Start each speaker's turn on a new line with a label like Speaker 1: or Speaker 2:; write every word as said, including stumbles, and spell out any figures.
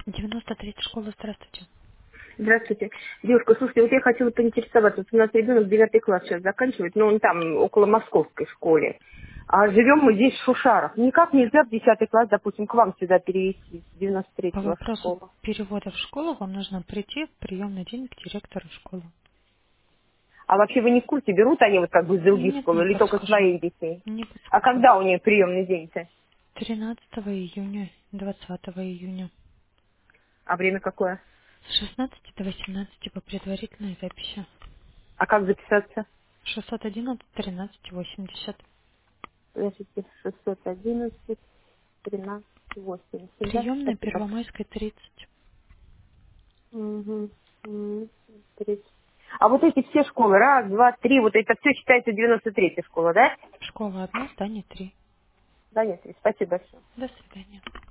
Speaker 1: девяносто третья школа, здравствуйте.
Speaker 2: Здравствуйте. Девушка, слушайте, вот я хотела поинтересоваться. Вот у нас ребенок девятый класс сейчас заканчивает, но он там около московской школы. А живем мы здесь в Шушарах. Никак нельзя в десятый класс, допустим, к вам сюда перевести, с девяносто
Speaker 1: По
Speaker 2: третьего
Speaker 1: вопросу
Speaker 2: школы.
Speaker 1: перевода в школу вам нужно прийти в приемный день к директору школы.
Speaker 2: А вообще вы не в курсе, берут они вот как бы с других
Speaker 1: Нет,
Speaker 2: школ
Speaker 1: не
Speaker 2: или только
Speaker 1: подскажу.
Speaker 2: своих детей?
Speaker 1: Не
Speaker 2: А
Speaker 1: подскажу.
Speaker 2: когда у нее приемный день-то?
Speaker 1: тринадцатого июня, двадцатого июня.
Speaker 2: А время какое?
Speaker 1: С шестнадцати до восемнадцати по предварительной записи.
Speaker 2: А как записаться?
Speaker 1: шестьсот одиннадцать тринадцать восемьдесят.
Speaker 2: Подождите, шестьсот одиннадцать тринадцать восемьдесят, да?
Speaker 1: Приемная
Speaker 2: Спасибо.
Speaker 1: Первомайская тридцать.
Speaker 2: Мгм. М, тридцать. А вот эти все школы, раз, два, три, вот это все считается девяносто третья школа, да?
Speaker 1: Школа одна, здание три.
Speaker 2: Да, нет, спасибо большое.
Speaker 1: До свидания.